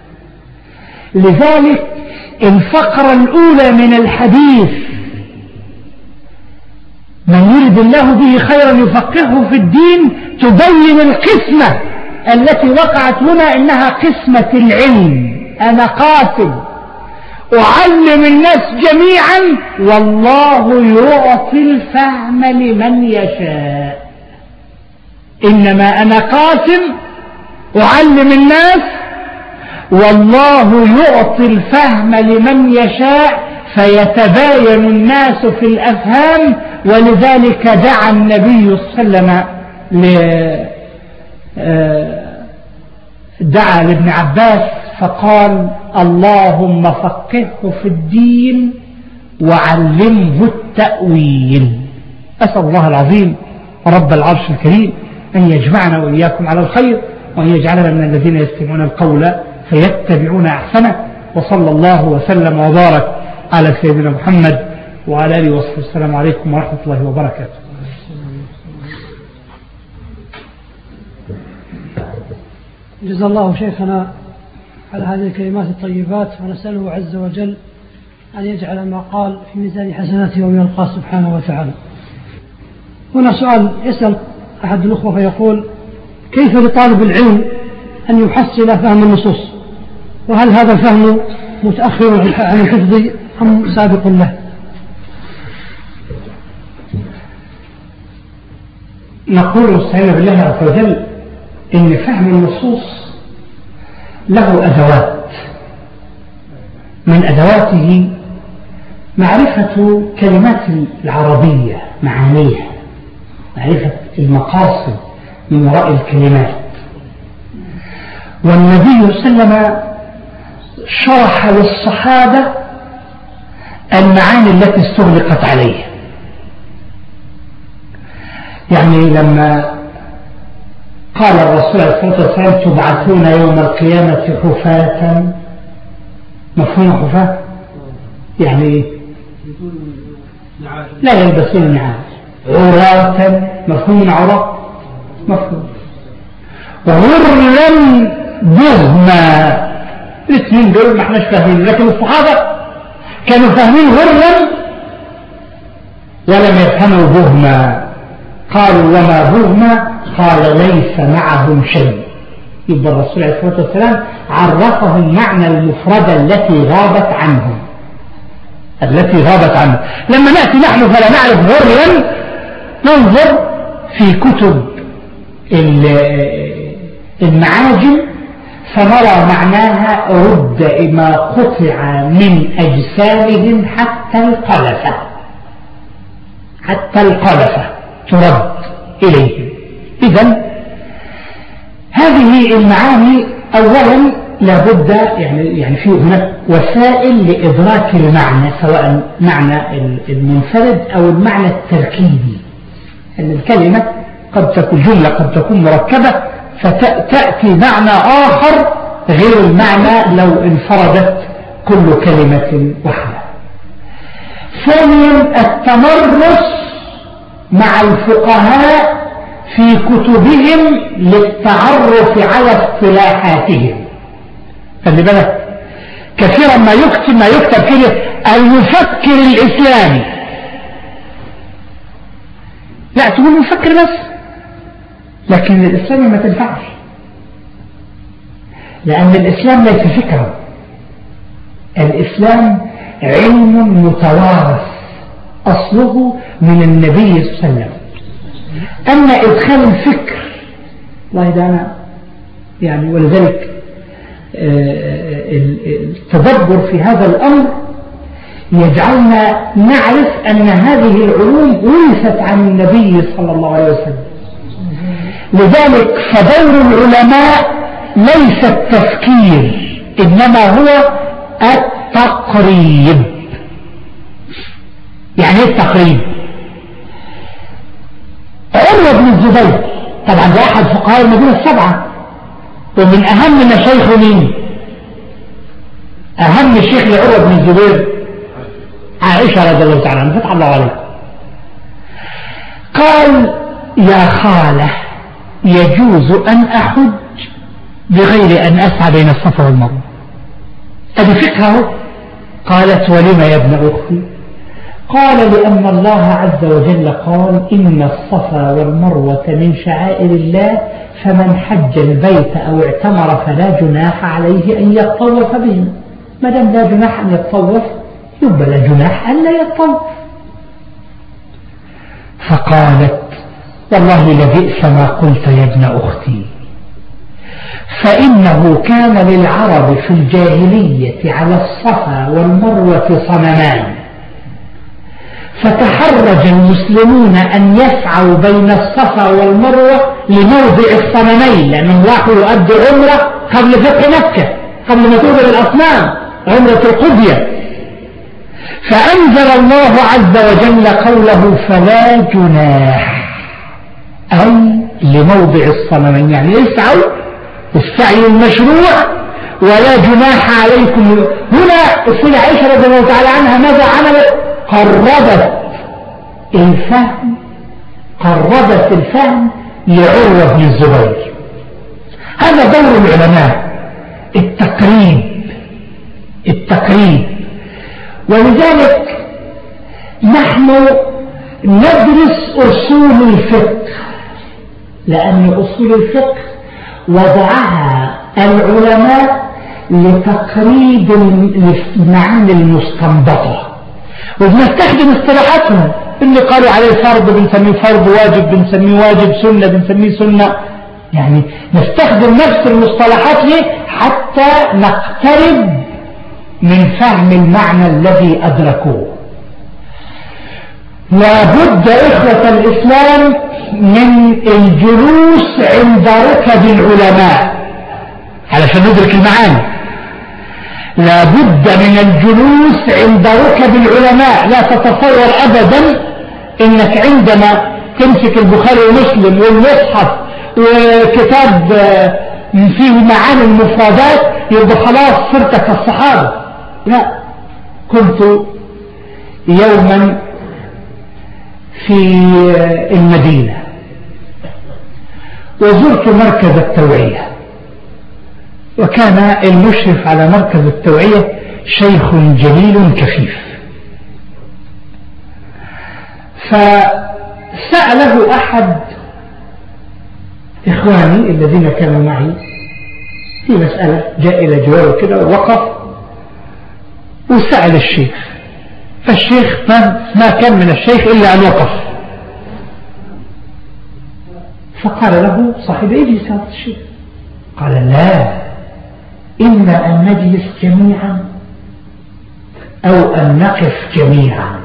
لذلك الفقرة الأولى من الحديث من يرد الله به خيرا يفقهه في الدين تبين القسمة التي وقعت هنا، إنها قسمة العلم. أنا قاسم أعلم الناس جميعا والله يعطي الفهم لمن يشاء. إنما أنا قاسم أعلم الناس والله يعطي الفهم لمن يشاء، فيتباين الناس في الأفهام. ولذلك دعا النبي صلى الله عليه وسلم دعا لابن عباس فقال اللهم فقهه في الدين وعلمه التأويل. أسأل الله العظيم رب العرش الكريم أن يجمعنا وإياكم على الخير، وأن يجعلنا من الذين يستمعون القول فيتبعون أحسنه. وصلى الله وسلم وبارك على سيدنا محمد وعلى آله وصحبه. السلام عليكم ورحمة الله وبركاته. جزا الله شيخنا على هذه الكلمات الطيبات، ونسأله عز وجل أن يجعل ما قال في ميزان حسناته يوم يلقاه سبحانه وتعالى. هنا سؤال يسأل أحد الأخوة فيقول: كيف لطالب العلم أن يحصل فهم النصوص؟ وهل هذا الفهم متأخر عن الحفظ أم سابق له؟ نقول استعين بالله عز وجل إن فهم النصوص له أدوات، من أدواته معرفة كلمات العربية معانيها، معرفة المقاصد من وراء الكلمات. والنبي صلى الله عليه وسلم شرح للصحابة المعاني التي استغلقت عليه. يعني لما قال الرسول عليه الصلاة والسلام تبعثون يوم القيامة حفاة، مفهوم حفاة يعني لا يلبسون النعال، عراة، مفهوم عراة، مفهوم، وغرلا بهما، الاثنين دول ما احناش فاهمين، لكن الصحابة كانوا فاهمين غرلا ولم يفهموا بهما. قالوا وما بهما؟ قال ليس معهم شيء. يبقى الرسول عليه الصلاة والسلام عرفهم معنى المفردة التي غابت عنهم، لما نأتي نحن فلا نعرف غرلا ننظر في كتب المعاجم فنرى معناها رد ما قطع من أجسامهم حتى القلفة ترد إليهم. إذن هذه المعاني أولا لابد يعني في هناك وسائل لإدراك المعنى، سواء معنى المنفرد أو المعنى التركيبي، أن الكلمة قد تكون جملة قد تكون مركبة فتأتي معنى آخر غير المعنى لو انفردت كل كلمة واحدة. ثانيا التمرس مع الفقهاء في كتبهم للتعرف على اصطلاحاتهم. خلي بالك كثيرا ما يكتب كده المفكر الإسلامي، لا تقول مفكر بس، لكن الإسلام ما تنفعش، لأن الإسلام ليس فكرة، الإسلام علم متوارث أصله من النبي صلى الله عليه وسلم. أما إدخال الفكر والله ده أنا يعني، ولذلك التدبر في هذا الأمر يجعلنا نعرف أن هذه العلوم ورثت عن النبي صلى الله عليه وسلم. لذلك فدور العلماء ليس التفكير إنما هو التقريب. يعني ايه التقريب؟ عروة بن الزبير طبعا ده أحد فقهاء المدينة السبعة، ومن أهم مشايخ مين؟ أهم شيخ لعروة بن الزبير عائشة رضي الله تعالى عنها فتح الله عليه. قال يا خالة يجوز أن أحج بغير أن أسعى بين الصفا والمروة. أدي فكره. قالت ولم يا ابن أختي؟ قال لأن الله عز وجل قال إن الصفا والمروة من شعائر الله فمن حج البيت أو اعتمر فلا جناح عليه أن يطوف بهم. ما دام لا جناح أن يطوف يبقى لا جناح أن لا يطوف. فقالت والله لبئس ما قلت يا ابن أختي، فإنه كان للعرب في الجاهلية على الصفا والمروة صنمان، فتحرج المسلمون أن يسعوا بين الصفا والمروة لموضع الصنمين، لأنهم راحوا يؤدوا عمرة قبل فتح مكة، قبل ما توجد الأصنام، عمرة القضية. فأنزل الله عز وجل قوله فلا جناح، أي لموضع الصنمين، يعني اسعوا السعي المشروع ولا جناح عليكم. هنا السيدة عائشة رضي الله تعالى عنها ماذا عملت؟ قربت الفهم لعروة بن الزبير. هذا دور العلماء، التقريب. ولذلك نحن ندرس أصول الفقه، لأن أصول الفقه وضعها العلماء لتقريب المعاني المستنبطة، وبنستخدم اصطلاحاتهم. اللي قالوا عليه فرض بنسميه فرض، واجب بنسميه واجب، سنة بنسميه سنة. يعني نستخدم نفس المصطلحات حتى نقترب من فهم المعنى الذي أدركوه. لابد إخوة الإسلام من الجلوس عند ركب العلماء علشان ندرك المعاني. لا بد من الجلوس عند ركب العلماء. لا تتصور أبدا إنك عندما تمسك البخاري ومسلم والمصحف وكتاب فيه معاني المفردات يبقى خلاص صرت كالصحابة. لا، كنت يوما في المدينة وزرت مركز التوعية، وكان المشرف على مركز التوعية شيخ جليل كفيف، فسأله أحد إخواني الذين كانوا معي في مسألة، جاء إلى جواره كده ووقف وسأل الشيخ، فالشيخ ما كان من الشيخ إلا أن وقف، فقال له صاحب اجلس هذا الشيخ، قال لا، إما أن نجلس جميعا أو أن نقف جميعا.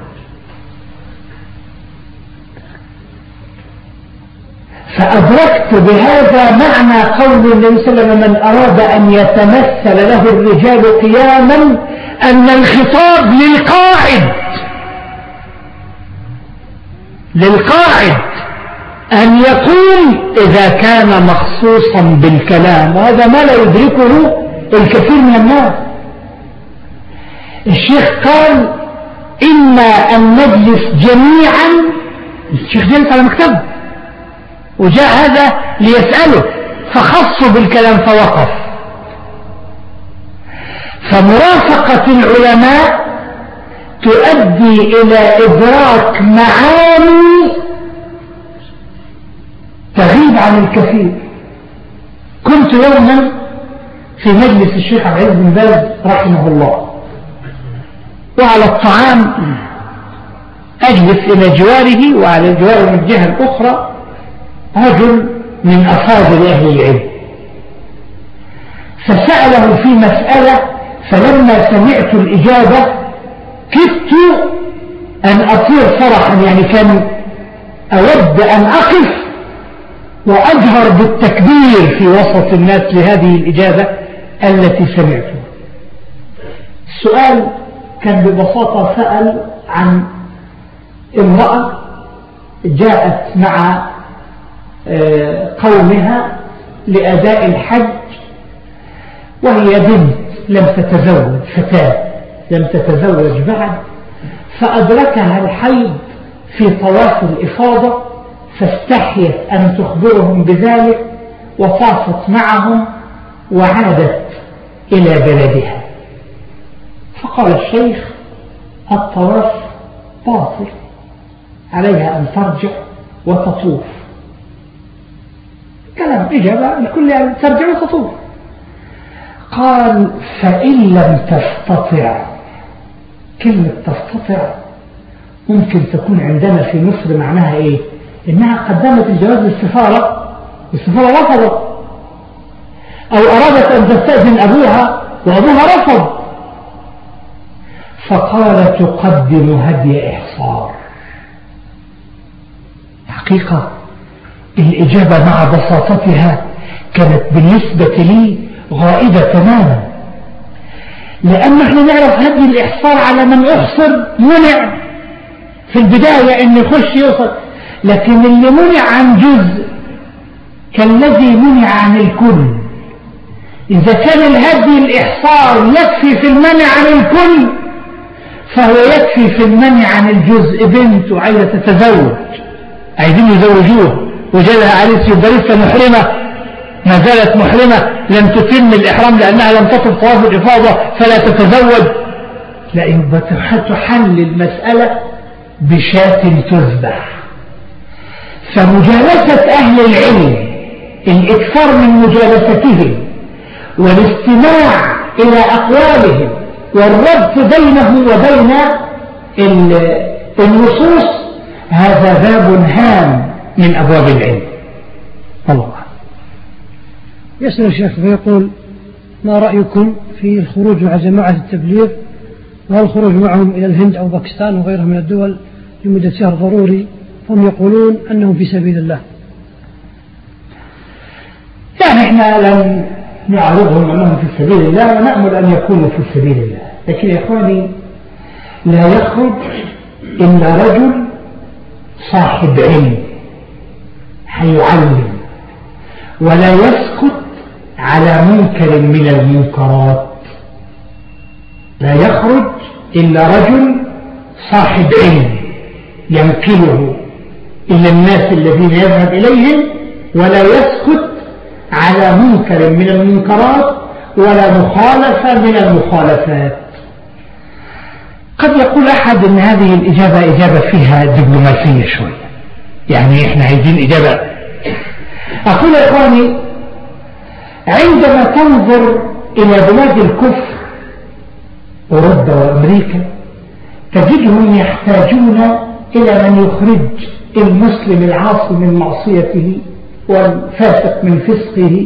فأدركت بهذا معنى قول النبي صلى الله عليه وسلم: من أراد أن يتمثل له الرجال قياما، أن الخطاب للقاعد أن يقوم إذا كان مخصوصا بالكلام، وهذا ما لا يدركه الكثير من الناس. الشيخ قال: إما أن نجلس جميعا. الشيخ جلس على مكتبه وجاء هذا ليسأله، فخصوا بالكلام فوقف. فمرافقة العلماء تؤدي إلى إدراك معاني تغيب عن الكثير. كنت يوما في مجلس الشيخ عبد العزيز بن باز رحمه الله، وعلى الطعام أجلس إلى جواره، وعلى جواره من الجهة الأخرى رجل من أفاضل أهل العلم، فسأله في مسألة، فلما سمعت الإجابة كدت أن أطير فرحا، يعني كان أود أن أقف وأجهر بالتكبير في وسط الناس لهذه الإجابة التي سمعتها. السؤال كان ببساطة سأل عن امرأة جاءت مع قومها لأداء الحج، وهي بنت لم تتزوج، فتاة لم تتزوج بعد، فأدركها الحيض في طواف الإفاضة، فاستحيت أن تخبرهم بذلك وطافت معهم وعادت إلى بلدها. فقال الشيخ: الطواف باطل، عليها أن ترجع وتطوف. كلام إجابة الكل يعني ترجع وتطوف. قال: فإن لم تستطع. كلمة تستطع ممكن تكون عندنا في مصر معناها إيه؟ إنها قدمت الجواز للسفارة والسفارة رفضت، أو أرادت أن تستأذن أبوها وأبوها رفض، فقال: تقدم هدي إحصار. حقيقة الإجابة مع بساطتها كانت بالنسبة لي غائبة تماما، لأن احنا نعرف هدي الإحصار على من أحصر منع في البداية أن يخش يوصل، لكن اللي منع عن جزء كالذي منع عن الكل. إذا كان الهدي الإحصار يكفي في المنع عن الكل، فهو يكفي في المنع عن الجزء. بنت وعايزة تتزوج، عايزين يزوجوه وجالها عريس يبقى لسه محرمة، ما زالت محرمة، لم تتم الإحرام لأنها لم تطب طواف الإفاضة فلا تتزوج، لا يبقى تحل المسألة بشاة تذبح. فمجالسة أهل العلم، الإكثار من مجالستهم والاستماع إلى أقوالهم والربط بينه وبين النصوص، هذا باب هام من أبواب العلم. الله. يسأل الشيخ فيقول: ما رأيكم في الخروج مع جماعة التبليغ، وهل الخروج معهم إلى الهند أو باكستان وغيرها من الدول لمدة شهر ضروري، هم يقولون أنهم في سبيل الله؟ يعني احنا لم نعرضهم أنهم في سبيل الله ونأمل أن يكونوا في سبيل الله. لكن يا إخواني لا يخرج إلا رجل صاحب علم حيعلم، ولا يسكت على منكر من المنكرات. لا يخرج إلا رجل صاحب علم ينقله إلى الناس الذين يذهب إليهم، ولا يسكت على منكر من المنكرات ولا مخالفة من المخالفات. قد يقول أحد أن هذه الإجابة إجابة فيها دبلوماسية شوية، يعني إحنا عايزين إجابة. أقول يا إخواني عندما تنظر إلى بلاد الكفر أوروبا وأمريكا تجدهم يحتاجون إلى من يخرج المسلم العاصي من معصيته والفاسق من فسقه.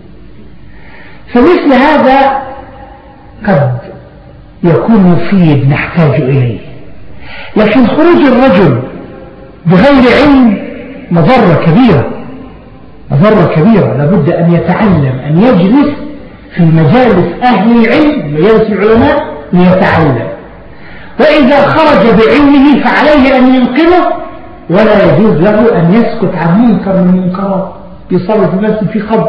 فمثل هذا قد يكون مفيد نحتاج إليه، لكن خروج الرجل بغير علم مضرة كبيرة، مضرة كبيرة. لابد أن يتعلم، أن يجلس في مجالس أهل العلم، مجالس العلماء ليتعلم، وإذا خرج بعلمه فعليه أن ينقله، ولا يجوز له أن يسكت عن منكر من المنكرات. يصرف نفسه في خبر،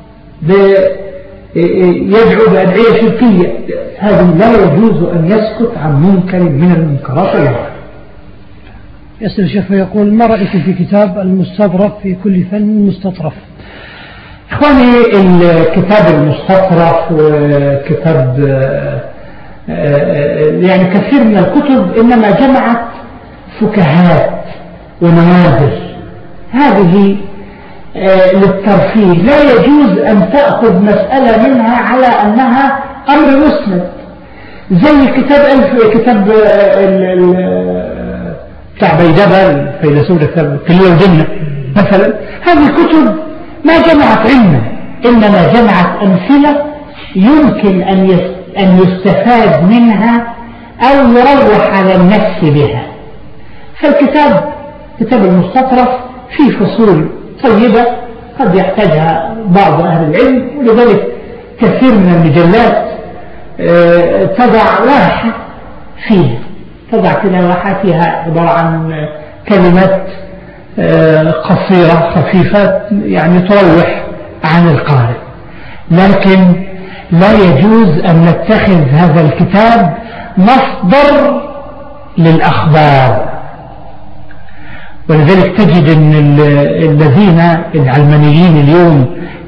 يدعو بأدعية شركية، هذه لا يجوز أن يسكت عن منكر من المنكرات. يسأل الشيخ فيقول: ما رأيك في كتاب المستظرف في كل فن مستطرف؟ إخواني الكتاب المستطرف وكتاب يعني كثير من الكتب إنما جمعت فكاهات ونماذج، هذه للترفيه. لا يجوز أن تأخذ مسألة منها على أنها أمر مسند، زي كتاب بتاع بيدبر الفيلسوف كلية وجنة مثلا. هذه الكتب ما جمعت علما، إنما جمعت أمثلة يمكن أن يستفاد منها أو يروح على النفس بها. فالكتاب كتاب المستطرف فيه فصول طيبة قد يحتاجها بعض أهل العلم، ولذلك كثير من المجلات تضع واحة فيها، تضع كده واحة فيها عبارة عن كلمات قصيرة خفيفة يعني تروح عن القارئ. لكن لا يجوز أن نتخذ هذا الكتاب مصدر للأخبار، ولذلك تجد أن الذين العلمانيين اليوم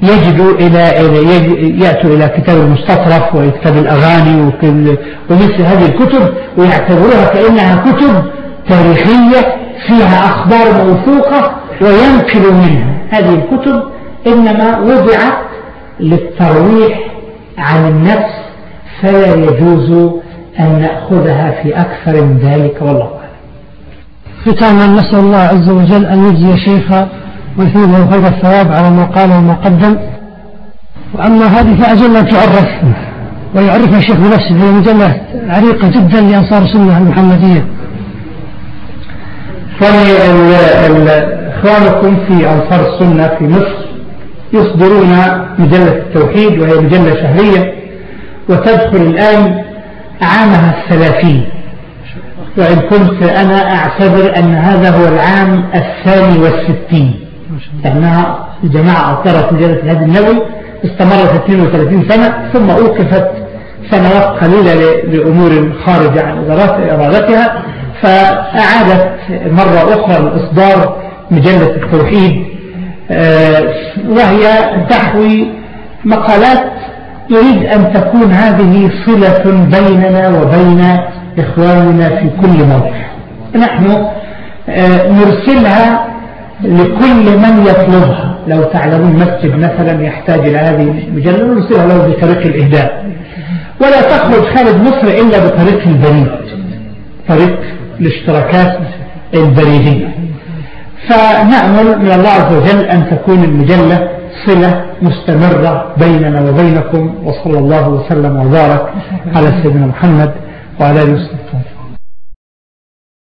يأتوا إلى كتاب المستطرف وكتاب الأغاني ومثل هذه الكتب ويعتبروها كأنها كتب تاريخية فيها أخبار موثوقة وينقلوا منها. هذه الكتب إنما وضعت للترويح عن النفس، فلا يجوز أن نأخذها في أكثر من ذلك، والله أعلم. ختاما نسأل الله عز وجل أن يجزي شيخا ويثيبه خير الثواب على ما قال وما قدم. وأما هذه فأجل أن تعرف ويعرفها الشيخ بنفسه، هي مجلة عريقة جدا لأنصار السنة المحمدية. إخوانكم في أنصار السنة في مصر يصدرون مجلة التوحيد، وهي مجلة شهرية وتدخل الآن عامها 30، وإن كنت أنا أعتبر أن هذا هو العام 62، لأنها الجماعة أصدرت مجلة الهدي النبوي استمرت 32 سنة ثم أوقفت سنوات قليلة لأمور خارجة عن إرادتها، فأعادت مرة أخرى لإصدار مجلة التوحيد، وهي تحوي مقالات يريد أن تكون هذه صلة بيننا وبين إخواننا في كل موضع. نحن نرسلها لكل من يطلبها. لو تعلمون مسجد مثلا يحتاج إلى هذه المجلة نرسلها له بطريق الإهداء، ولا تخرج خارج مصر إلا بطريق البريد، طريق الاشتراكات البريدية. فنأمل من الله عز وجل أن تكون المجلة صلة مستمرة بيننا وبينكم، وصلى الله وسلم وبارك على سيدنا محمد وعلى آله وصحبه.